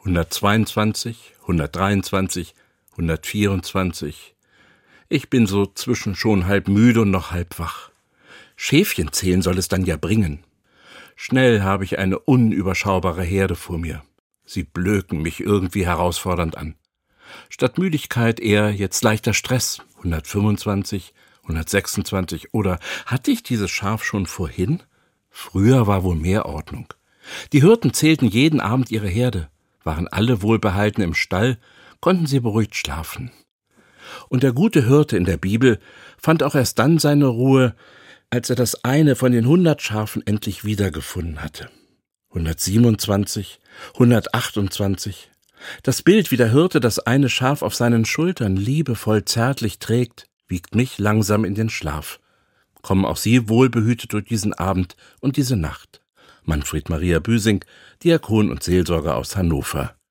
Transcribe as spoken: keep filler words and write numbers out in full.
hundertzweiundzwanzig, hundertdreiundzwanzig, hundertvierundzwanzig. Ich bin so zwischen schon halb müde und noch halb wach. Schäfchen zählen soll es dann ja bringen. Schnell habe ich eine unüberschaubare Herde vor mir. Sie blöken mich irgendwie herausfordernd an. Statt Müdigkeit eher jetzt leichter Stress. hundertfünfundzwanzig, hundertsechsundzwanzig. Oder hatte ich dieses Schaf schon vorhin? Früher war wohl mehr Ordnung. Die Hirten zählten jeden Abend ihre Herde. Waren alle wohlbehalten im Stall, konnten sie beruhigt schlafen. Und der gute Hirte in der Bibel fand auch erst dann seine Ruhe, als er das eine von den hundert Schafen endlich wiedergefunden hatte. hundertsiebenundzwanzig, hundertachtundzwanzig. Das Bild, wie der Hirte das eine Schaf auf seinen Schultern liebevoll zärtlich trägt, wiegt mich langsam in den Schlaf. Kommen auch Sie wohlbehütet durch diesen Abend und diese Nacht. Manfred Maria Büsing, Diakon und Seelsorger aus Hannover.